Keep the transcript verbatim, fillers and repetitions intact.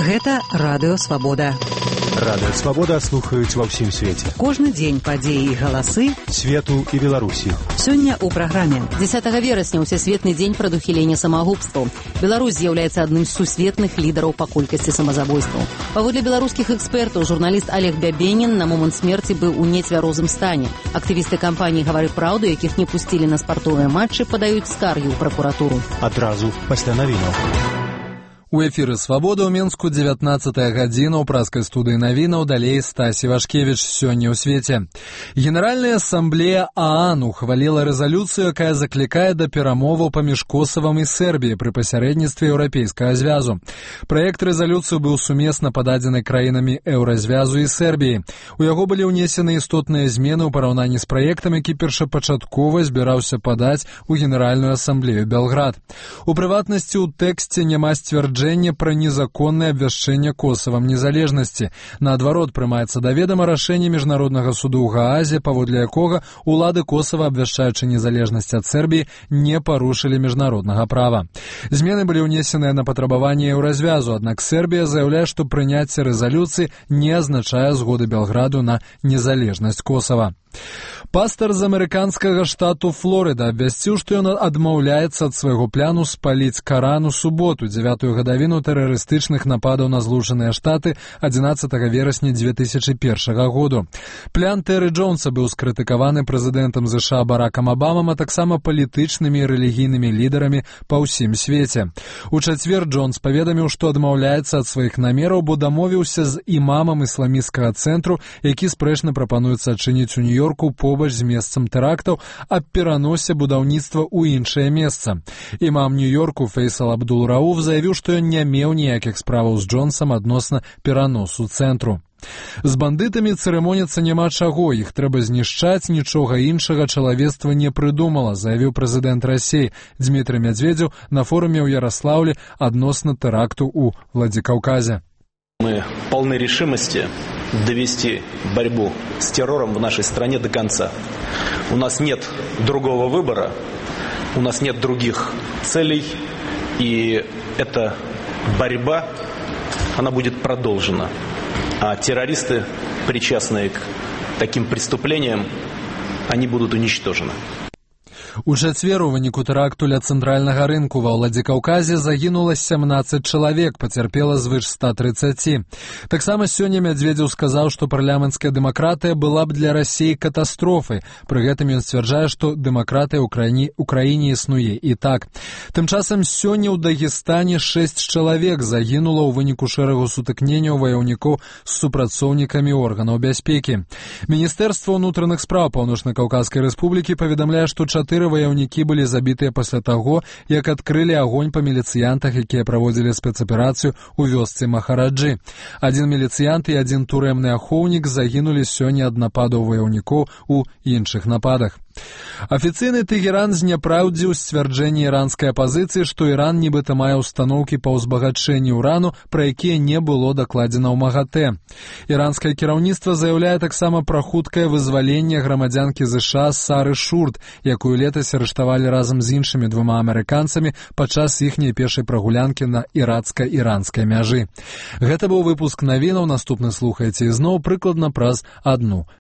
Гэта Радыё Свабода. Радыё Свабода слухаюць ва ўсім свеце. Кожны дзень падзеі і галасы свету і Беларусі. Сёння ў праграме. дзесятага верасня ўсесветны дзень прадухілення самагубстваў. Беларусь з'яўляецца адным з сусветных лідараў па колькасці самазабойстваў. Паводле беларускіх экспертаў, журналіст Олег Бябенін на момант смерці быў у нецвярозым стане. Актывісты кампаніі «Гавары праўду», якіх не пусцілі на спартовыя матчы, падаюць скаргі ў пракуратуру. Адразу пасля навінаў. У эфіры «Свабода» ў Менску дзевятнаццатая гадзіна ў праскай студыі навінаў, далей Стасі Вашкевіч. Сёння ў свеце. Генеральная ассамблея ААН ухваліла рэзалюцыю, якая заклікае да перамоваў паміж Косавам і Сербіяй пры пасярэдніцтве Еўрапейскага звязу. Праект рэзалюцыі быў сумесна пададзены краінамі Еўразвязу і Сербіі. У яго былі ўнесены істотныя змены ў параўнанні з праектам, які першапачаткова збіраўся падаць у Генеральную ассамблею Белград. У прыватнасці, у тэксце няма сцвярджэння пра незаконнае абвяшчэнне Косавам незалежнасці. Наадварот, прымаецца да ведама рашэнне Міжнароднага суду ў Гаазе, паводле якога улады Косава, абвяшчаючы незалежнасць ад Сербіі, не парушылі міжнароднага права. Змены былі ўнесеныя на патрабаванне Еўразвязу, аднак Сербія заяўляе, што прыняцце рэзалюцыі не азначае згоды Белграду на незалежнасць Косава. Пастар з амерыканскага штату Флорыда абвясціў, што ён адмаўляецца ад свайго пляну спаліць Каран у суботу, дзявятую гадавіну тэрарыстычных нападаў на Злучаныя Штаты адзінаццатага верасня дзве тысячы першага году. Плян Тэры Джонса быў скрытыкаваны прэзідэнтам ЗША Баракам Абамам, а таксама палітычнымі і рэлігійнымі лідарамі па ўсім свеце. У чацвер Джонс паведаміў, што адмаўляецца ад сваіх намераў, бо дамовіўся з імамам ісламісцкага цэнтру, які спрэчна прапануецца адчыніць у Нью-Йорку побач з месцам тэрактаў аб пераносе будаўніцтва ў іншае месца. Імам Нью-Йорку Фейсал Абдул-Рауф заявіў, што ён не меў ніякіх справаў з Джонсам адносна пераносу цэнтру. З бандытамі цырымоніцца няма чаго, іх трэба знішчаць, нічога іншага чалавецтва не прыдумала, заявіў прэзідэнт Расіі Дзмітрый Мядзведзеў на форуме ў Яраслаўлі адносна тэракту ў Владикавказе. Мы полны решимости довести борьбу с террором в нашей стране до конца. У нас нет другого выбора, у нас нет других целей, и эта борьба, она будет продолжена. А террористы, причастные к таким преступлениям, они будут уничтожены. У чацвер у выніку тэракту ля цэнтральнага рынку ва Владикаўказе загінула сямнаццаць чалавек, пацярпела звыш ста трыццаці. Таксама сёння Мядзведзеў сказаў, што парламенцкая дэмакратыя была б для Расіі катастрофай. Пры гэтым ён сцвярджае, што дэмакратыя ў краіне, ў краіне існуе і так. Тым часам сёння ў Дагестане шэсць чалавек загінула ў выніку шэрагу сутыкненняў ваяўнікоў з супрацоўнікамі органаў бяспекі. Міністэрства ўнутраных спраў Паўночна-Каўказскай рэспублікі паведамляе, што чатыры ваяўнікі былі забітыя пасля таго, як адкрылі агонь па міліцыянтах, якія праводзілі спецаперацыю ў вёсцы Махараджы. Адзін міліцыянт і адзін турэмны ахоўнік загінулі сёння ад нападаў ваяўнікоў у іншых нападах. Афіцыйны Тэгеран зняпраўдзіў сцвярджэнне іранскай апазіцыі, што Іран нібыта мае ўстаноўкі па ўзбагачэнні ўрану, пра якія не было дакладзена ў МАГАТЭ. Іранскае кіраўніцтва заяўляе таксама пра хуткае вызваленне грамадзянкі ЗША Сары Шурт, якую летась арыштавалі разам з іншымі двума амерыканцамі падчас іхняй першай прагулянкі на ірацка-іранскай мяжы. Гэта быў выпуск навінаў, наступны слухайце ізноў прыкладна праз адну